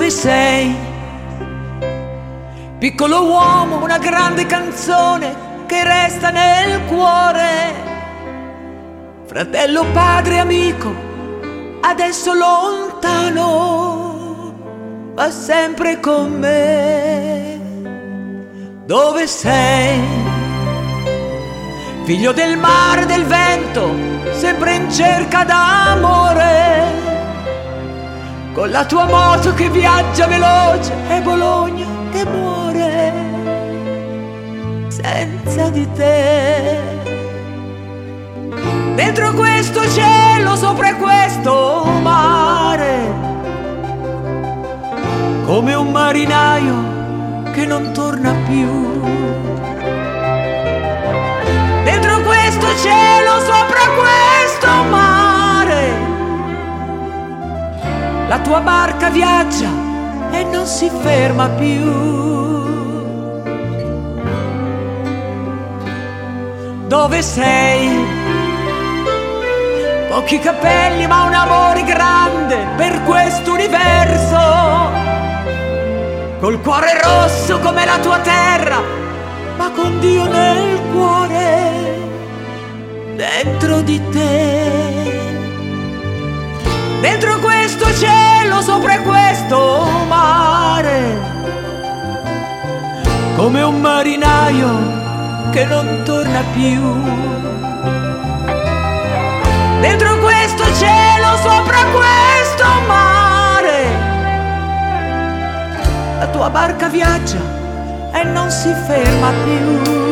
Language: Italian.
Dove sei? Piccolo uomo, una grande canzone che resta nel cuore. Fratello, padre, amico, adesso lontano, ma sempre con me. Dove sei? Figlio del mare e del vento, sempre in cerca d'amore. Con la tua moto che viaggia veloce e Bologna che muore senza di te. Dentro questo cielo, sopra questo mare, come un marinaio che non torna più. Dentro questo cielo, sopra questo mare, la tua barca viaggia e non si ferma più. Dove sei? Pochi capelli ma un amore grande per quest'universo. Col cuore rosso come la tua terra, ma con Dio nel cuore, dentro di te. Dentro questo cielo, sopra questo mare, come un marinaio che non torna più. Dentro questo cielo, sopra questo mare, la tua barca viaggia e non si ferma più.